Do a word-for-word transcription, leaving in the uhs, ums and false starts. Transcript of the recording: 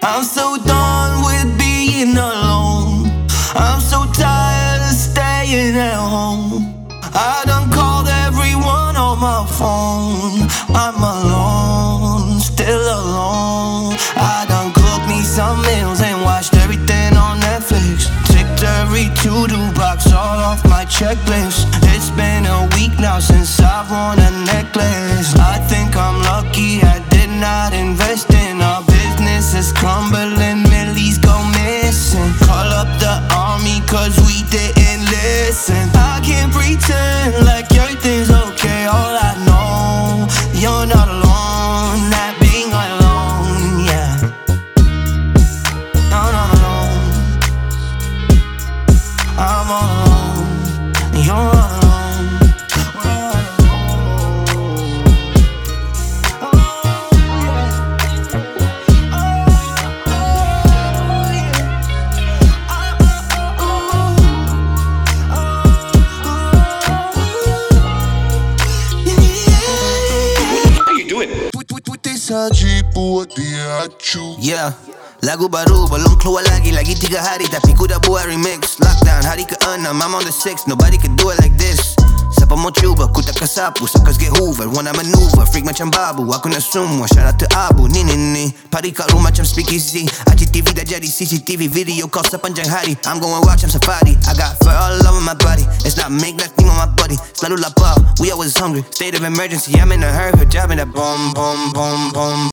I'm so done with being alone. I'm so tired of staying at home. I done called everyone on my phone. I'm alone, still alone. I done cooked me some meals and watched everything on Netflix. Ticked every to-do box all off my checklist. It's been a week now since I've worn a necklace. I think I'm lucky I did not invest in a business that's crumbling. Millies go missing. Call up the army cause we didn't listen. I can't pretend like everything's okay. All I know, you're not alone. Not being alone, yeah. No, not alone. I'm all alone. You're all alone. Sa jeep buat dia acu. Yeah, lagu baru belum keluar lagi. Lagi tiga hari tapi ku dah buat remix. Lockdown hari ke enam, I'm on the six. Nobody could do it like this. Siapa mau cuba, ku tak kesapu. Suckers get hoovered, wanna maneuver. Freak macam babu, aku nak semua. Shout out to Abu, ni ni ni. Party kat rumah macam speakeasy. I G T V dah jadi C C T V. Video call sepanjang hari. I'm going watch macam safari. I got fur all over my body. It's not make nothing on my body. Selalu lapar, we always hungry. State of emergency, I'm in a hurry. Job in that boom, boom, boom, boom.